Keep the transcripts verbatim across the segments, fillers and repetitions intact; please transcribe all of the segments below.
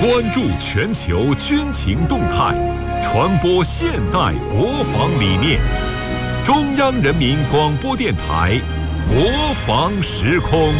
关注全球军情动态，传播现代国防理念。中央人民广播电台国防时空。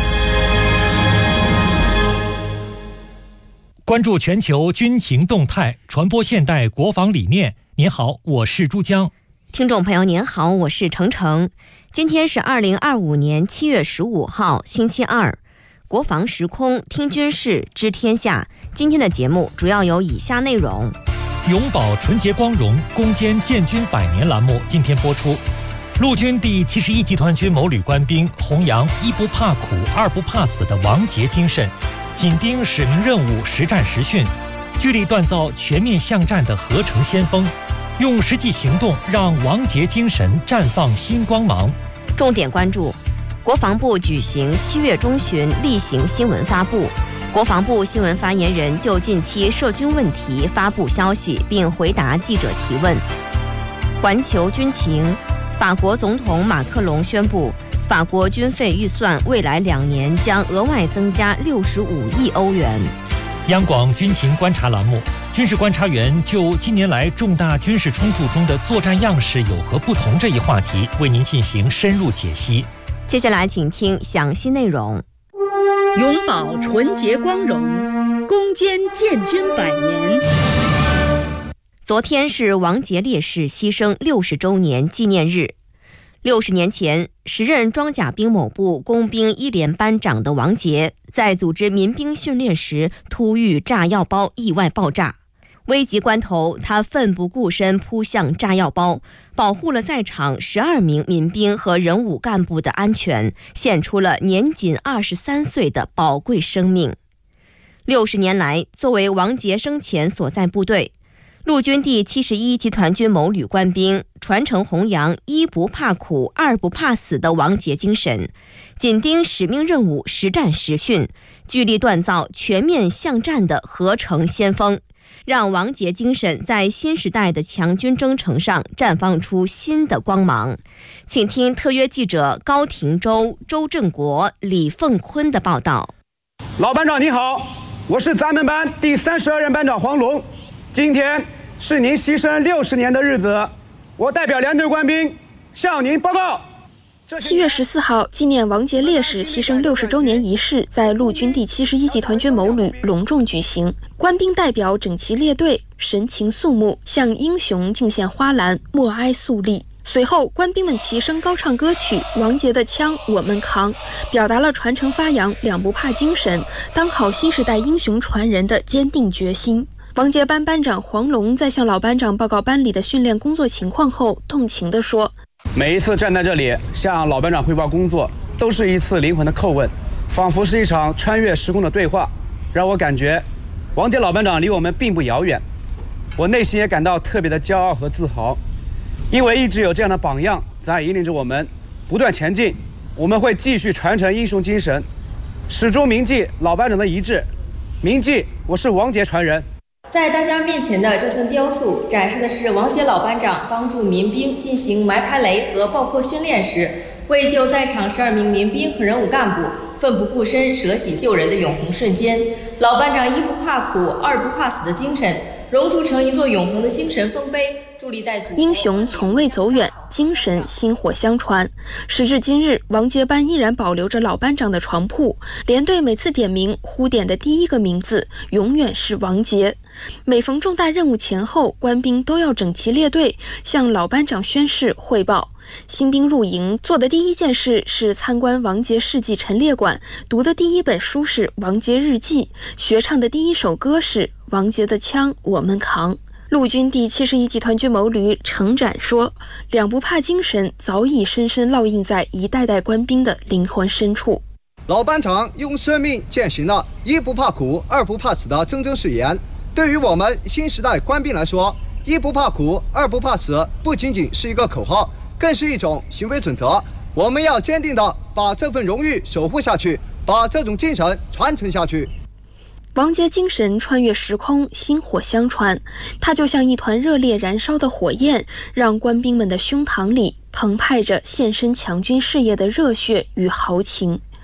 关注全球军情动态，传播现代国防理念。您好，我是珠江。 听众朋友您好，我是程程。今天是二零二五年七月十五号，星期二。国防时空，听军事，知天下。今天的节目主要有以下内容： 永葆纯洁光荣，攻坚建军百年栏目今天播出。陆军第七十一集团军某旅官兵弘扬一不怕苦、二不怕死的王杰精神，紧盯使命任务，实战实训，聚力锻造全面向战的合成先锋，用实际行动让王杰精神绽放新光芒。 重点关注。国防部举行七月中旬例行新闻发布，国防部新闻发言人就近期涉军问题发布消息，并回答记者提问。环球军情，法国总统马克龙宣布，法国军费预算未来两年将额外增加六十五亿欧元。 央广军情观察栏目，军事观察员就近年来重大军事冲突中的作战样式有何不同这一话题，为您进行深入解析。 接下来请听详细内容。 永葆纯洁光荣，攻坚建军百年。 昨天是王杰烈士牺牲六十周年纪念日。六十年前，时任装甲兵某部工兵一连班长的王杰，在组织民兵训练时突遇炸药包意外爆炸。危急关头，他奋不顾身扑向炸药包，保护了在场十二名民兵和人武干部的安全，献出了年仅二十三岁的宝贵生命。六十年来，作为王杰生前所在部队，陆军第七十一集团军某旅官兵传承弘扬一不怕苦、二不怕死的王杰精神，紧盯使命任务，实战实训，聚力锻造全面向战的合成先锋，让王杰精神在新时代的强军征程上绽放出新的光芒。请听特约记者高廷洲、周振国、李凤坤的报道。 老班长你好，我是咱们班第三十二任班长黄龙。今天是您牺牲六十年的日子，我代表连队官兵向您报告。 七月十四号，纪念王杰烈士牺牲六十周年仪式在陆军第七十一集团军某旅隆重举行，官兵代表整齐列队，神情肃穆，向英雄敬献花篮，默哀肃立。随后，官兵们齐声高唱歌曲《王杰的枪我们扛》，表达了传承发扬两不怕精神，当好新时代英雄传人的坚定决心。王杰班班长黄龙在向老班长报告班里的训练工作情况后，动情地说： 每一次站在这里向老班长汇报工作，都是一次灵魂的叩问，仿佛是一场穿越时空的对话，让我感觉王杰老班长离我们并不遥远。我内心也感到特别的骄傲和自豪，因为一直有这样的榜样在引领着我们不断前进。我们会继续传承英雄精神，始终铭记老班长的遗志，铭记我是王杰传人。 在大家面前的这尊雕塑展示的是王杰老班长帮助民兵进行埋排雷和爆破训练时，为救在场十二名民兵和人武干部奋不顾身舍己救人的永恒瞬间。老班长一不怕苦、二不怕死的精神熔铸成一座永恒的精神丰碑，伫立在祖国。 英雄从未走远，精神薪火相传。时至今日，王杰班依然保留着老班长的床铺，连队每次点名呼点的第一个名字永远是王杰。每逢重大任务前后，官兵都要整齐列队，向老班长宣誓汇报。新兵入营做的第一件事是参观王杰事迹陈列馆，读的第一本书是《王杰日记》，学唱的第一首歌是《王杰的枪我们扛》。陆军第七十一集团军某旅程展说，两不怕精神早已深深烙印在一代代官兵的灵魂深处。 老班长用生命践行了一不怕苦、二不怕死的铮铮誓言。对于我们新时代官兵来说，一不怕苦、二不怕死不仅仅是一个口号，更是一种行为准则。我们要坚定地把这份荣誉守护下去，把这种精神传承下去。 王杰精神穿越时空，薪火相传，它就像一团热烈燃烧的火焰，让官兵们的胸膛里澎湃着献身强军事业的热血与豪情。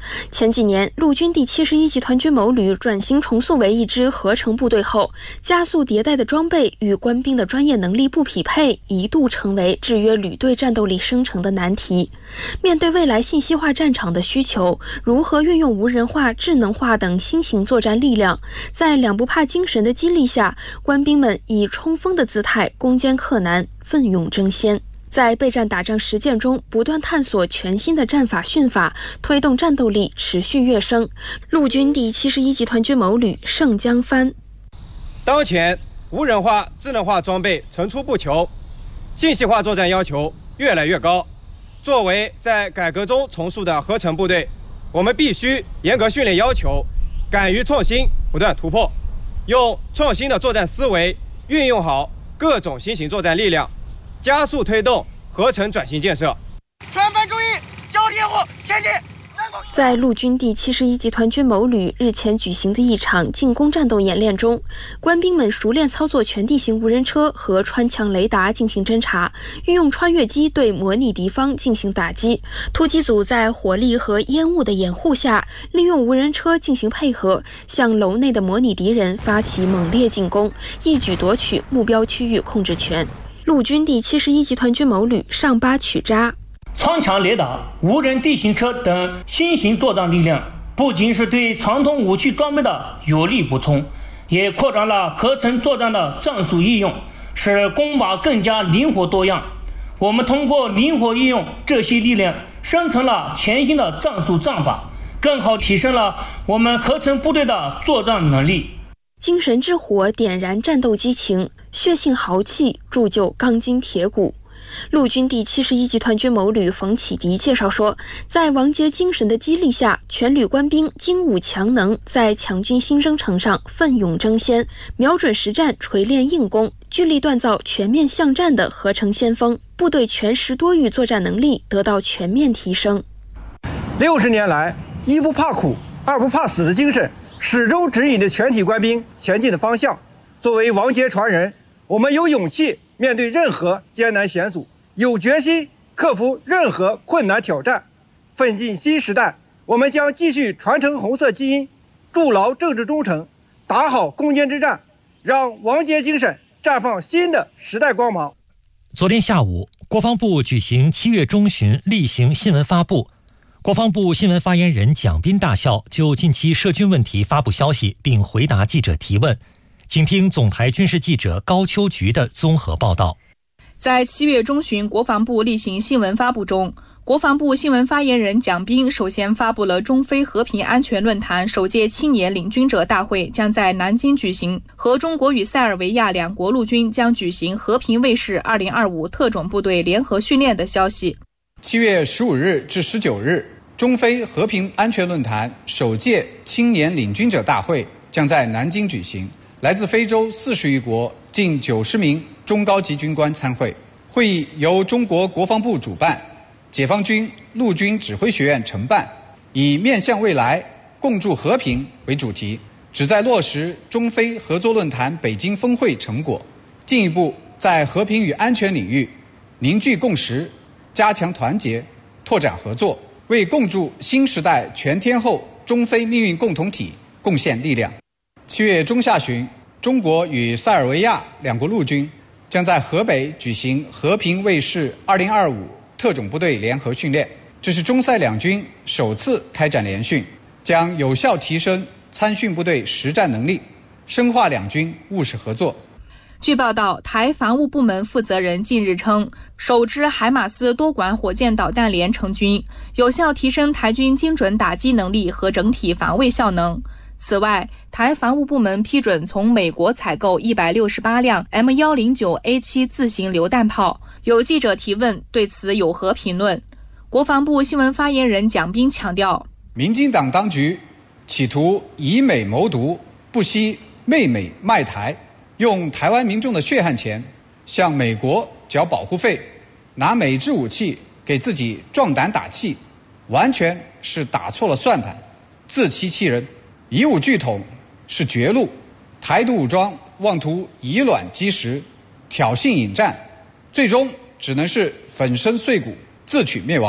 前几年，陆军第七十一集团军某旅转型重塑为一支合成部队后，加速迭代的装备与官兵的专业能力不匹配，一度成为制约旅队战斗力生成的难题。面对未来信息化战场的需求，如何运用无人化、智能化等新型作战力量？在两不怕精神的激励下，官兵们以冲锋的姿态攻坚克难，奋勇争先。在备战打仗实践中，不断探索全新的战法训法，推动战斗力持续跃升。陆军第七十一集团军某旅盛江帆： 当前无人化、智能化装备层出不穷，信息化作战要求越来越高。作为在改革中重塑的合成部队，我们必须严格训练要求，敢于创新，不断突破，用创新的作战思维运用好各种新型作战力量，加速推动合成转型建设。 全班注意，交替任务，前进！ 在陆军第七十一集团军某旅日前举行的一场进攻战斗演练中，官兵们熟练操作全地形无人车和穿墙雷达进行侦察，运用穿越机对模拟敌方进行打击。突击组在火力和烟雾的掩护下，利用无人车进行配合，向楼内的模拟敌人发起猛烈进攻，一举夺取目标区域控制权。陆军第七十一集团军某旅上巴曲扎： 穿墙雷达、无人地形车等新型作战力量，不仅是对传统武器装备的有力补充，也扩展了合成作战的战术应用，使攻法更加灵活多样。我们通过灵活运用这些力量，生成了全新的战术战法，更好提升了我们合成部队的作战能力。 精神之火点燃战斗激情，血性豪气铸就钢筋铁骨。陆军第七十一集团军某旅冯启迪介绍说，在王杰精神的激励下，全旅官兵精武强能，在强军新征程上奋勇争先，瞄准实战，锤炼硬功，聚力锻造全面向战的合成先锋，部队全时多域作战能力得到全面提升。 六十年来，一不怕苦，二不怕死的精神始终指引着全体官兵前进的方向。作为王杰传人，我们有勇气面对任何艰难险阻，有决心克服任何困难挑战。奋进新时代，我们将继续传承红色基因，筑牢政治忠诚，打好攻坚之战，让王杰精神绽放新的时代光芒。 昨天下午，国防部举行七月中旬例行新闻发布。国防部新闻发言人蒋斌大校就近期涉军问题发布消息，并回答记者提问。请听总台军事记者高秋菊的综合报道。 在七月中旬国防部例行新闻发布中，国防部新闻发言人蒋斌首先发布了中非和平安全论坛首届青年领军者大会将在南京举行，和中国与塞尔维亚两国陆军将举行和平卫士二零二五特种部队联合训练的消息。 七月十五日至十九日，中非和平安全论坛首届青年领军者大会将在南京举行，来自非洲四十余国近九十名中高级军官参会。会议由中国国防部主办，解放军陆军指挥学院承办，以面向未来，共筑和平为主题，旨在落实中非合作论坛北京峰会成果，进一步在和平与安全领域凝聚共识，加强团结，拓展合作，为共筑新时代全天候中非命运共同体贡献力量。七月中下旬，中国与塞尔维亚两国陆军将在河北举行和平卫士二零二五特种部队联合训练，这是中塞两军首次开展联训，将有效提升参训部队实战能力，深化两军务实合作。 据报道，台防务部门负责人近日称，首支海马斯多管火箭导弹连成军，有效提升台军精准打击能力和整体防卫效能。此外，台防务部门批准从美国采购一百六十八辆 M 一零九 A 七 自行榴弹炮。有记者提问，对此有何评论？国防部新闻发言人蒋斌强调， 民进党当局企图以美谋独，不惜媚美卖台，用台湾民众的血汗钱向美国缴保护费，拿美制武器给自己壮胆打气，完全是打错了算盘，自欺欺人。以武拒统是绝路，台独武装妄图以卵击石，挑衅引战，最终只能是粉身碎骨，自取灭亡。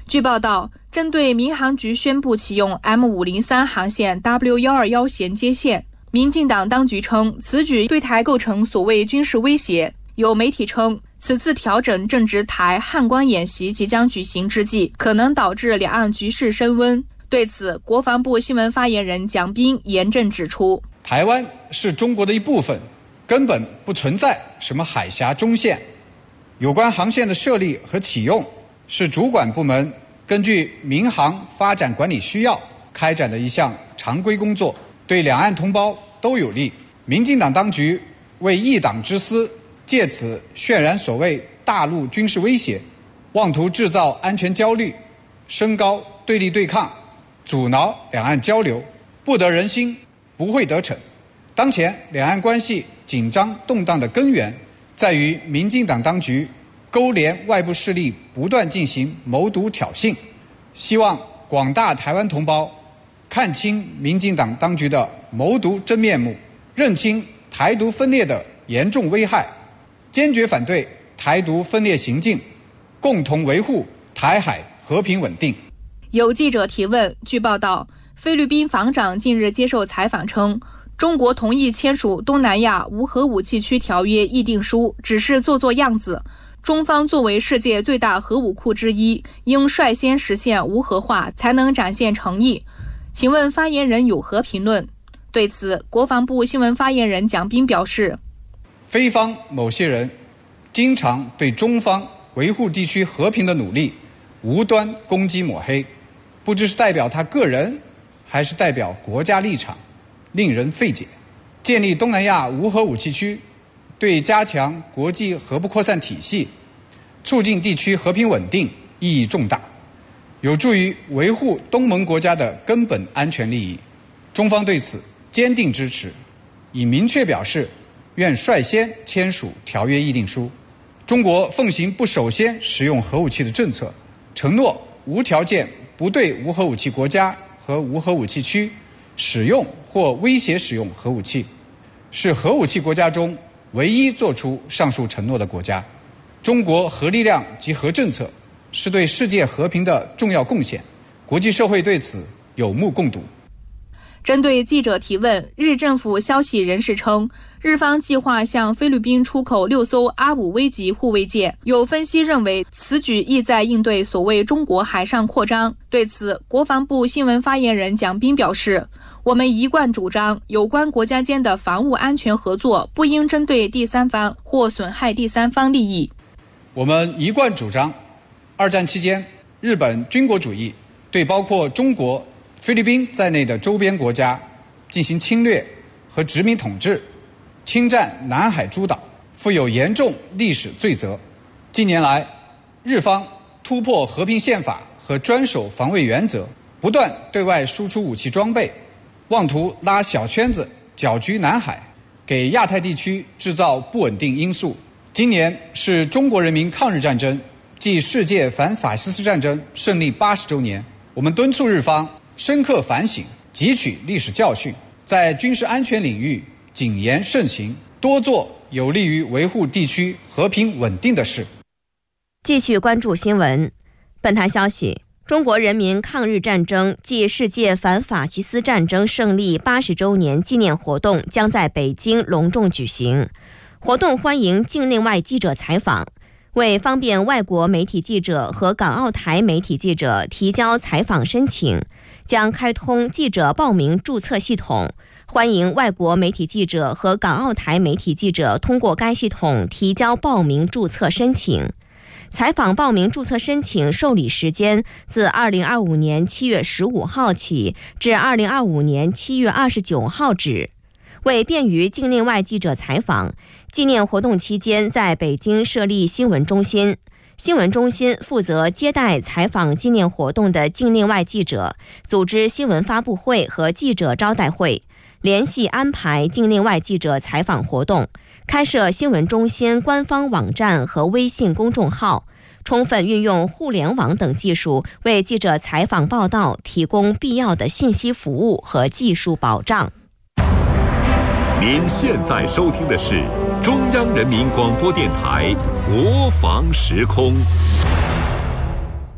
据报道，针对民航局宣布启用 M 五零三 航线 W 一二一衔接线，民进党当局称此举对台构成所谓军事威胁。有媒体称，此次调整正值台汉光演习即将举行之际，可能导致两岸局势升温。对此，国防部新闻发言人蒋斌严正指出， 台湾是中国的一部分，根本不存在什么海峡中线。有关航线的设立和启用是主管部门根据民航发展管理需要开展的一项常规工作，对两岸同胞都有利。民进党当局为一党之私，借此渲染所谓大陆军事威胁，妄图制造安全焦虑，升高对立对抗，阻挠两岸交流，不得人心，不会得逞。当前两岸关系紧张动荡的根源在于民进党当局勾连外部势力，不断进行谋独挑衅。希望广大台湾同胞看清民进党当局的谋独真面目，认清台独分裂的严重危害，坚决反对台独分裂行径，共同维护台海和平稳定。 有记者提问，据报道，菲律宾防长近日接受采访称，中国同意签署东南亚无核武器区条约议定书，只是做做样子。中方作为世界最大核武库之一，应率先实现无核化，才能展现诚意。请问发言人有何评论？对此，国防部新闻发言人蒋斌表示， 菲方某些人经常对中方维护地区和平的努力无端攻击抹黑，不知是代表他个人还是代表国家立场，令人费解。建立东南亚无核武器区对加强国际核不扩散体系，促进地区和平稳定意义重大，有助于维护东盟国家的根本安全利益。中方对此坚定支持，已明确表示愿率先签署条约议定书。中国奉行不首先使用核武器的政策，承诺无条件不对无核武器国家和无核武器区使用或威胁使用核武器，是核武器国家中唯一做出上述承诺的国家。中国核力量及核政策是对世界和平的重要贡献，国际社会对此有目共睹。 针对记者提问，日政府消息人士称，日方计划向菲律宾出口六艘阿五危级护卫舰。有分析认为，此举意在应对所谓中国海上扩张。对此，国防部新闻发言人蒋斌表示，我们一贯主张，有关国家间的防务安全合作不应针对第三方或损害第三方利益。 我们一贯主张，二战期间日本军国主义对包括中国、菲律宾在内的周边国家进行侵略和殖民统治，侵占南海诸岛，负有严重历史罪责。近年来，日方突破和平宪法和专守防卫原则，不断对外输出武器装备，妄图拉小圈子搅局南海，给亚太地区制造不稳定因素。今年是中国人民抗日战争暨世界反法西斯战争胜利八十周年，我们敦促日方深刻反省，汲取历史教训，在军事安全领域谨言慎行，多做有利于维护地区和平稳定的事。 继续关注新闻。本台消息，中国人民抗日战争暨世界反法西斯战争胜利八十周年纪念活动将在北京隆重举行。活动欢迎境内外记者采访，为方便外国媒体记者和港澳台媒体记者提交采访申请，将开通记者报名注册系统，欢迎外国媒体记者和港澳台媒体记者通过该系统提交报名注册申请。采访报名注册申请受理时间自二零二五年七月十五号起至二零二五年七月二十九号止。为便于境内外记者采访，纪念活动期间在北京设立新闻中心。新闻中心负责接待采访纪念活动的境内外记者，组织新闻发布会和记者招待会，联系安排境内外记者采访活动，开设新闻中心官方网站和微信公众号，充分运用互联网等技术，为记者采访报道提供必要的信息服务和技术保障。 您现在收听的是中央人民广播电台国防时空。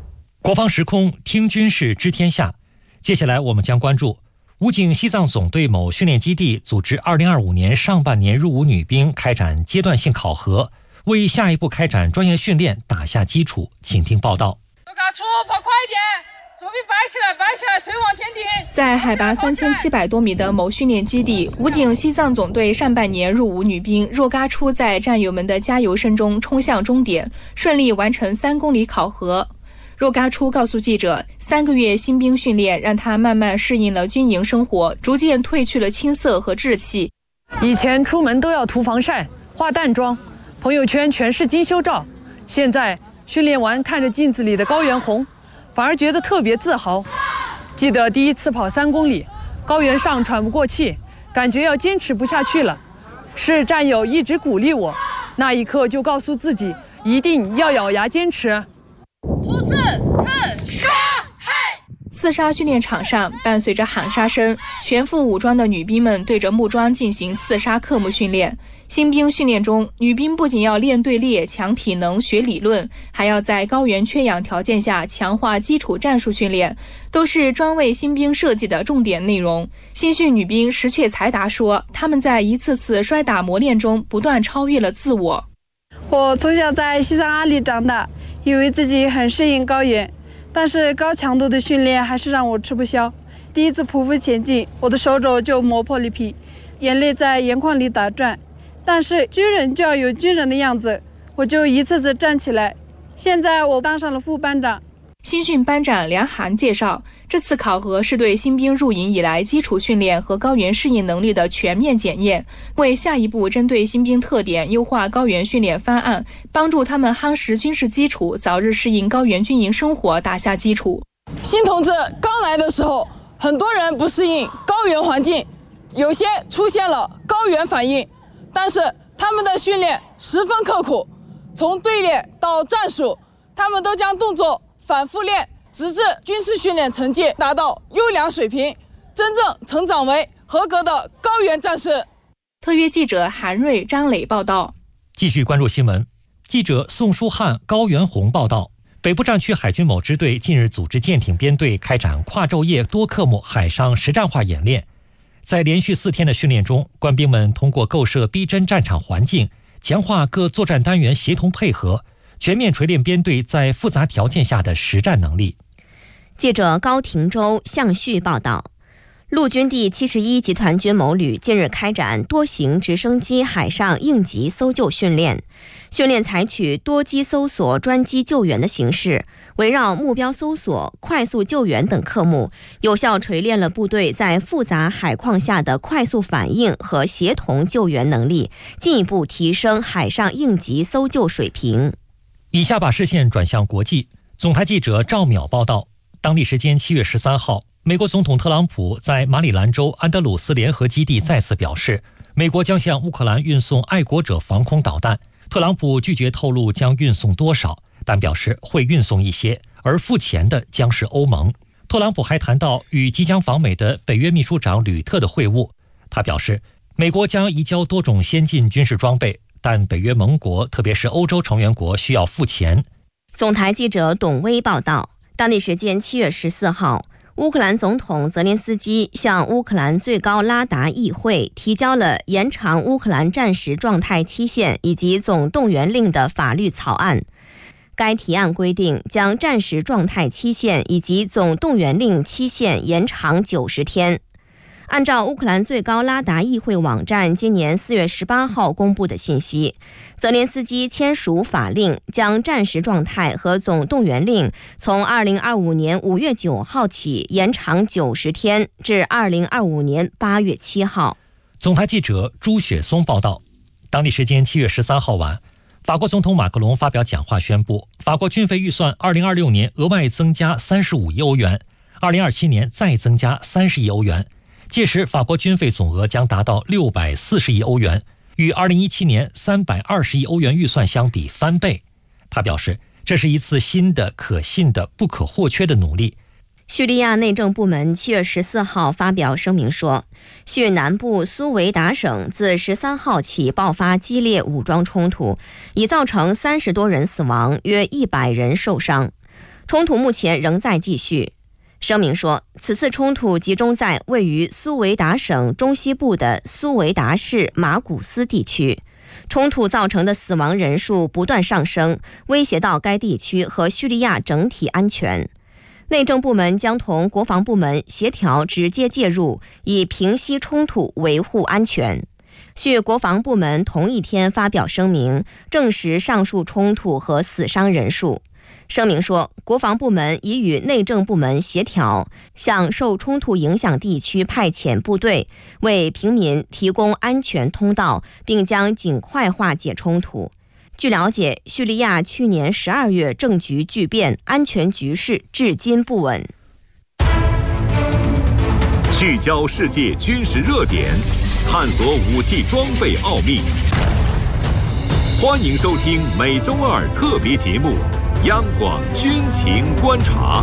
国防时空听军事知天下，接下来我们将关注武警西藏总队某训练基地组织二零二五年上半年入伍女兵开展阶段性考核，为下一步开展专业训练打下基础。请听报道。 出跑快一点，手臂摆起来，摆起来，腿往前顶。 在海拔三千七百多米的某训练基地，武警西藏总队上半年入伍女兵若嘎初在战友们的加油声中冲向终点，顺利完成三公里考核。若嘎初告诉记者，三个月新兵训练让他慢慢适应了军营生活，逐渐褪去了青涩和稚气。 以前出门都要涂防晒、化淡妆，朋友圈全是精修照，现在训练完看着镜子里的高原红，反而觉得特别自豪。记得第一次跑三公里，高原上喘不过气，感觉要坚持不下去了。是战友一直鼓励我，那一刻就告诉自己一定要咬牙坚持。 突刺刺杀！ 刺杀训练场上，伴随着喊杀声，全副武装的女兵们对着木桩进行刺杀科目训练。新兵训练中，女兵不仅要练队列、强体能、学理论，还要在高原缺氧条件下强化基础战术训练，都是专为新兵设计的重点内容。新训女兵石雀才达说，她们在一次次摔打磨练中不断超越了自我。 我从小在西藏阿里长大，以为自己很适应高原，但是高强度的训练还是让我吃不消。第一次匍匐前进，我的手肘就磨破了皮，眼泪在眼眶里打转。但是军人就要有军人的样子，我就一次次站起来。现在我当上了副班长。 新训班长梁涵介绍，这次考核是对新兵入营以来基础训练和高原适应能力的全面检验，为下一步针对新兵特点优化高原训练方案，帮助他们夯实军事基础，早日适应高原军营生活打下基础。 新同志刚来的时候，很多人不适应高原环境，有些出现了高原反应，但是他们的训练十分刻苦，从队列到战术，他们都将动作反复练，直至军事训练成绩达到优良水平，真正成长为合格的高原战士。 特约记者韩瑞、张磊报道。 继续关注新闻，记者宋书汉、高原红报道。北部战区海军某支队近日组织舰艇编队开展跨昼夜多科目海上实战化演练。在连续四天的训练中，官兵们通过构设逼真战场环境，强化各作战单元协同配合，全面锤炼编队在复杂条件下的实战能力。 记者高廷洲、向旭报道。陆军第七十一集团军某旅近日开展多型直升机海上应急搜救训练，训练采取多机搜索、专机救援的形式，围绕目标搜索、快速救援等科目，有效锤炼了部队在复杂海况下的快速反应和协同救援能力，进一步提升海上应急搜救水平。 以下把视线转向国际，总台记者赵淼报道。当地时间七月十三号，美国总统特朗普在马里兰州安德鲁斯联合基地再次表示，美国将向乌克兰运送爱国者防空导弹。特朗普拒绝透露将运送多少，但表示会运送一些，而付钱的将是欧盟。特朗普还谈到与即将访美的北约秘书长吕特的会晤，他表示，美国将移交多种先进军事装备，但北约盟国，特别是欧洲成员国需要付钱。 总台记者董威报道。当地时间七月十四号，乌克兰总统泽连斯基向乌克兰最高拉达议会提交了延长乌克兰战时状态期限以及总动员令的法律草案。该提案规定，将战时状态期限以及总动员令期限延长九十天。按照乌克兰最高拉达议会网站今年四月十八号公布的信息，泽连斯基签署法令，将战时状态和总动员令从二零二五年五月九号起延长九十天，至二零二五年八月七号。 总台记者朱雪松报道。当地时间七月十三号晚，法国总统马克龙发表讲话宣布，法国军费预算二零二六年额外增加三十五亿欧元，二零二七年再增加三十亿欧元。届时法国军费总额将达到六百四十亿欧元，与二零一七年三百二十亿欧元预算相比翻倍。他表示，这是一次新的、可信的、不可或缺的努力。 叙利亚内政部门七月十四号发表声明说，叙南部苏维达省自十三号起爆发激烈武装冲突，已造成三十多人死亡，约一百人受伤。 冲突目前仍在继续。声明说，此次冲突集中在位于苏维达省中西部的苏维达市马古斯地区，冲突造成的死亡人数不断上升，威胁到该地区和叙利亚整体安全。内政部门将同国防部门协调直接介入，以平息冲突，维护安全。叙国防部门同一天发表声明，证实上述冲突和死伤人数。声明说，国防部门已与内政部门协调，向受冲突影响地区派遣部队，为平民提供安全通道，并将尽快化解冲突。据了解，叙利亚去年十二月政局巨变，安全局势至今不稳。 聚焦世界军事热点，探索武器装备奥秘。欢迎收听每周二特别节目《央广军情观察》。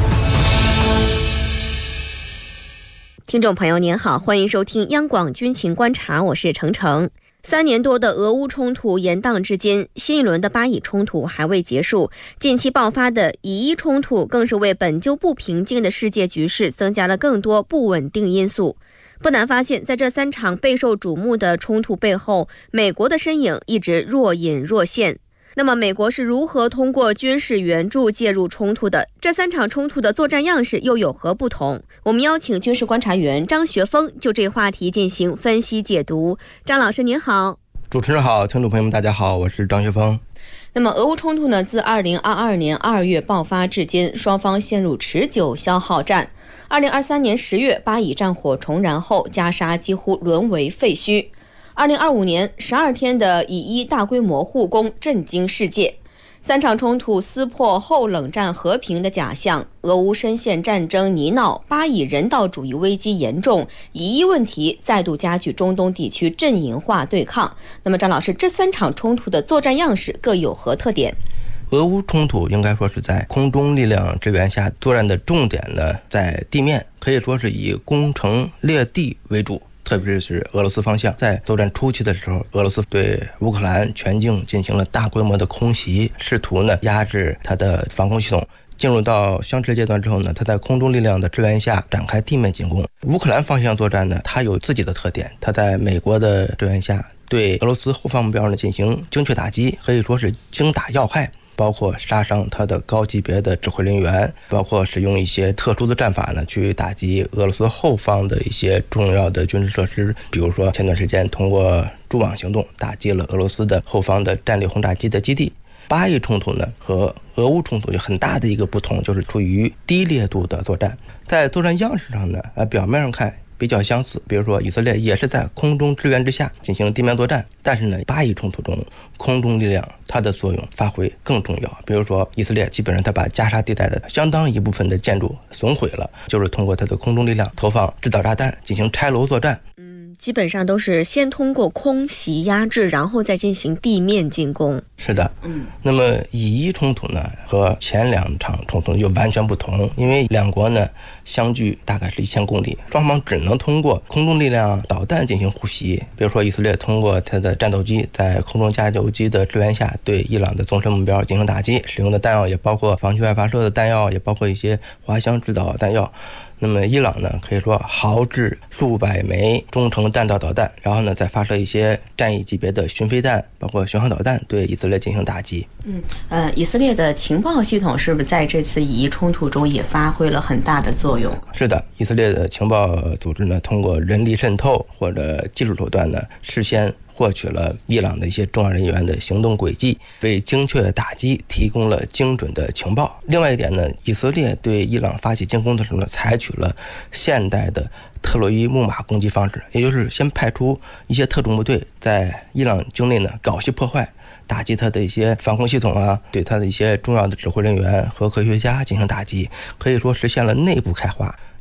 听众朋友您好，欢迎收听央广军情观察，我是程程。三年多的俄乌冲突延宕至今，新一轮的巴以冲突还未结束，近期爆发的以伊冲突更是为本就不平静的世界局势增加了更多不稳定因素。不难发现，在这三场备受瞩目的冲突背后，美国的身影一直若隐若现。那么美国是如何通过军事援助介入冲突的？这三场冲突的作战样式又有何不同？我们邀请军事观察员张学峰就这话题进行分析解读。张老师您好。 主持人好，听众朋友们大家好，我是张学峰。 那么俄乌冲突呢，自二零二二年二月爆发至今，双方陷入持久消耗战。二零二三年十月，巴以战火重燃后，加沙几乎沦为废墟。二零二五年十二天的以伊大规模互攻震惊世界，三场冲突撕破后冷战和平的假象，俄乌深陷战争泥淖，巴以人道主义危机严重，以伊问题再度加剧中东地区阵营化对抗。那么张老师，这三场冲突的作战样式各有何特点？ 俄乌冲突应该说是在空中力量支援下，作战的重点呢在地面，可以说是以攻城略地为主。特别是俄罗斯方向，在作战初期的时候，俄罗斯对乌克兰全境进行了大规模的空袭，试图呢压制它的防空系统。进入到相持阶段之后呢，它在空中力量的支援下展开地面进攻。乌克兰方向作战呢，它有自己的特点，它在美国的支援下对俄罗斯后方目标呢进行精确打击，可以说是精打要害。包括杀伤他的高级别的指挥人员，包括使用一些特殊的战法呢，去打击俄罗斯后方的一些重要的军事设施。比如说前段时间通过蛛网行动打击了俄罗斯的后方的战略轰炸机的基地。巴以冲突呢和俄乌冲突有很大的一个不同，就是处于低烈度的作战。在作战样式上呢，呃，表面上看比较相似，比如说以色列也是在空中支援之下进行地面作战，但是呢，巴以冲突中空中力量它的作用发挥更重要。比如说以色列基本上它把加沙地带的相当一部分的建筑损毁了，就是通过它的空中力量投放制导炸弹进行拆楼作战。 基本上都是先通过空袭压制，然后再进行地面进攻。 是的，嗯，那么以伊冲突呢和前两场冲突就完全不同，因为两国呢相距大概是一千公里，双方只能通过空中力量导弹进行互袭。比如说以色列通过它的战斗机在空中加油机的支援下对伊朗的纵深目标进行打击，使用的弹药也包括防区外发射的弹药，也包括一些滑翔制导弹药。那么伊朗呢，可以说豪掷数百枚中程弹道导弹，然后呢再发射一些战役级别的巡飞弹，包括巡航导弹，对以色列进行打击。 嗯，呃，以色列的情报系统是不是在这次以伊冲突中也发挥了很大的作用？ 是的，以色列的情报组织呢，通过人力渗透或者技术手段呢，事先获取了伊朗的一些重要人员的行动轨迹，为精确打击提供了精准的情报。另外一点呢，以色列对伊朗发起进攻的时候呢，采取了现代的特洛伊木马攻击方式，也就是先派出一些特种部队在伊朗境内呢搞些破坏，打击他的一些防空系统啊，对他的一些重要的指挥人员和科学家进行打击，可以说实现了内部开化。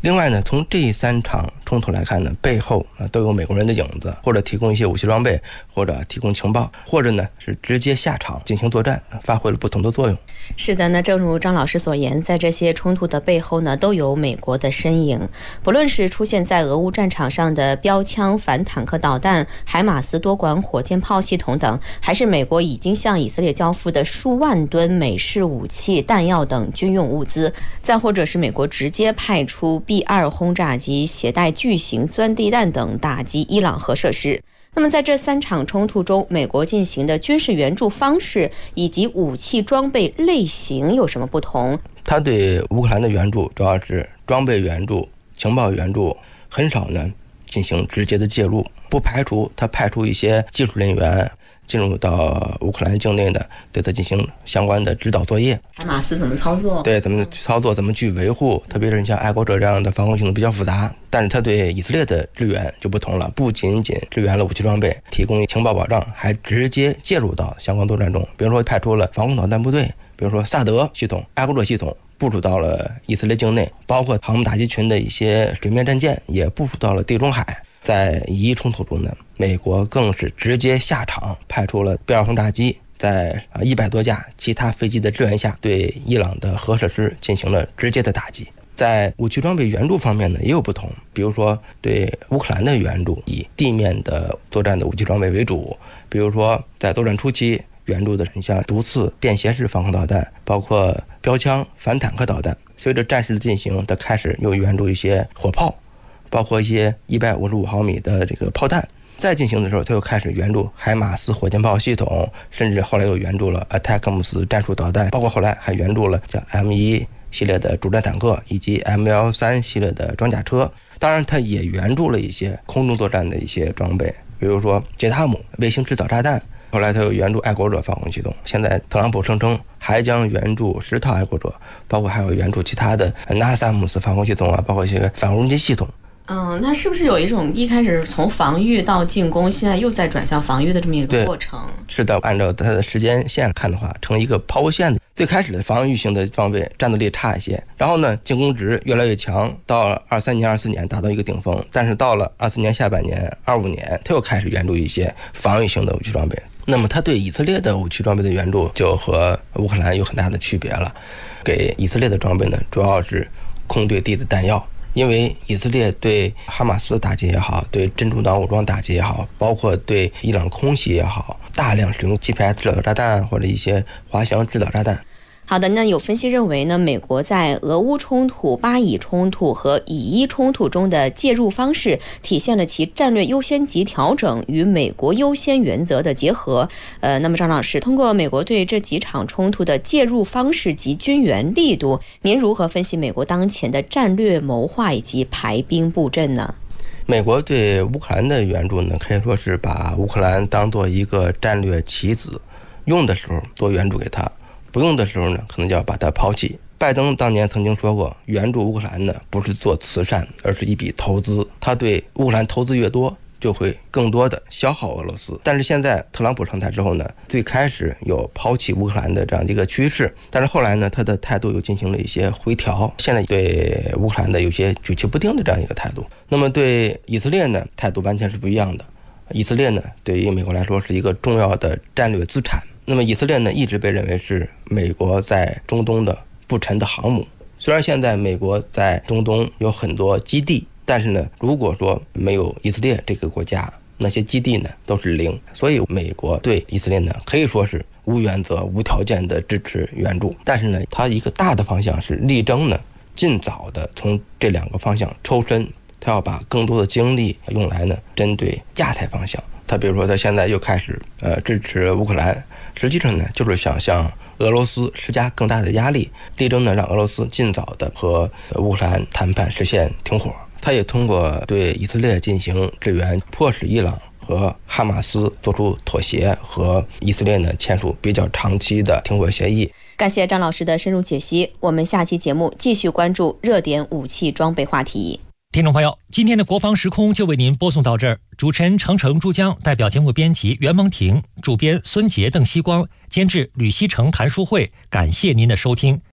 另外呢，从这三场冲突来看呢，背后啊都有美国人的影子，或者提供一些武器装备，或者提供情报，或者呢是直接下场进行作战，发挥了不同的作用。 是的，那正如张老师所言，在这些冲突的背后呢，都有美国的身影。不论是出现在俄乌战场上的标枪反坦克导弹、海马斯多管火箭炮系统等，还是美国已经向以色列交付的数万吨美式武器、弹药等军用物资，再或者是美国直接派出 B 二 轰炸机携带巨型钻地弹等打击伊朗核设施。那么在这三场冲突中，美国进行的军事援助方式以及武器装备类型有什么不同？ 他对乌克兰的援助主要是装备援助、情报援助，很少呢进行直接的介入，不排除他派出一些技术人员进入到乌克兰境内的，对他进行相关的指导作业。 海马斯怎么操作？ 对，怎么操作，怎么去维护，特别是你像爱国者这样的防空系统比较复杂，但是他对以色列的支援就不同了，不仅仅支援了武器装备，提供情报保障，还直接介入到相关作战中，比如说派出了防空导弹部队，比如说萨德系统、爱国者系统部署到了以色列境内，包括航母打击群的一些水面战舰也部署到了地中海。在以伊冲突中呢，美国更是直接下场，派出了 B 二 轰炸机，在一百多架其他飞机的支援下，对伊朗的核设施进行了直接的打击。在武器装备援助方面呢，也有不同，比如说对乌克兰的援助以地面的作战的武器装备为主，比如说在作战初期援助的，你像毒刺、便携式防空导弹，包括标枪、反坦克导弹。随着战事的进行，它开始又援助一些火炮，包括一些一百五十五毫米的这个炮弹。再进行的时候，他又开始援助海马斯火箭炮系统，甚至后来又援助了 A T A C M S 战术导弹，包括后来还援助了像 M 一 系列的主战坦克以及 M 一三 系列的装甲车。当然，他也援助了一些空中作战的一些装备，比如说捷塔姆卫星制导炸弹。后来他又援助爱国者防空系统，现在特朗普声称还将援助十套爱国者，包括还有援助其他的 N A S A M S 防空系统啊，包括一些反无人机系统。 嗯，那是不是有一种一开始从防御到进攻，现在又在转向防御的这么一个过程？ 是的，按照它的时间线看的话，成一个抛物线的。最开始的防御型的装备战斗力差一些，然后呢，进攻值越来越强，到二三年、二四年达到一个顶峰，但是到了二四年下半年、二五年，它又开始援助一些防御型的武器装备。那么，它对以色列的武器装备的援助就和乌克兰有很大的区别了。给以色列的装备呢，主要是空对地的弹药。因为以色列对哈马斯打击也好，对真主党武装打击也好，包括对伊朗空袭也好，大量使用 G P S 制导炸弹或者一些滑翔制导炸弹。 好的，那有分析认为呢，美国在俄乌冲突、巴以冲突和以伊冲突中的介入方式，体现了其战略优先级调整与美国优先原则的结合。呃，那么张老师，通过美国对这几场冲突的介入方式及军援力度，您如何分析美国当前的战略谋划以及排兵布阵呢？ 美国对乌克兰的援助呢，可以说是把乌克兰当做一个战略棋子，用的时候多援助给他，不用的时候呢，可能就要把它抛弃。拜登当年曾经说过，援助乌克兰呢不是做慈善，而是一笔投资。他对乌克兰投资越多，就会更多的消耗俄罗斯。但是现在特朗普上台之后呢，最开始有抛弃乌克兰的这样的一个趋势，但是后来呢，他的态度又进行了一些回调，现在对乌克兰的有些举棋不定的这样一个态度。那么对以色列呢，态度完全是不一样的。以色列呢，对于美国来说是一个重要的战略资产。那么以色列呢，一直被认为是美国在中东的不沉的航母。虽然现在美国在中东有很多基地，但是呢，如果说没有以色列这个国家，那些基地呢都是零。所以美国对以色列呢可以说是无原则、无条件的支持援助。但是呢，它一个大的方向是力争呢尽早的从这两个方向抽身，它要把更多的精力用来呢针对亚太方向。他比如说他现在又开始呃支持乌克兰，实际上呢就是想向俄罗斯施加更大的压力，力争呢让俄罗斯尽早的和乌克兰谈判实现停火。他也通过对以色列进行支援，迫使伊朗和哈马斯做出妥协，和以色列呢签署比较长期的停火协议。 感谢张老师的深入解析，我们下期节目继续关注热点武器装备话题。 听众朋友，今天的国防时空就为您播送到这儿。主持人程程、珠江，代表节目编辑袁蒙婷，主编孙杰、邓希光，监制吕希成、谭淑慧。感谢您的收听。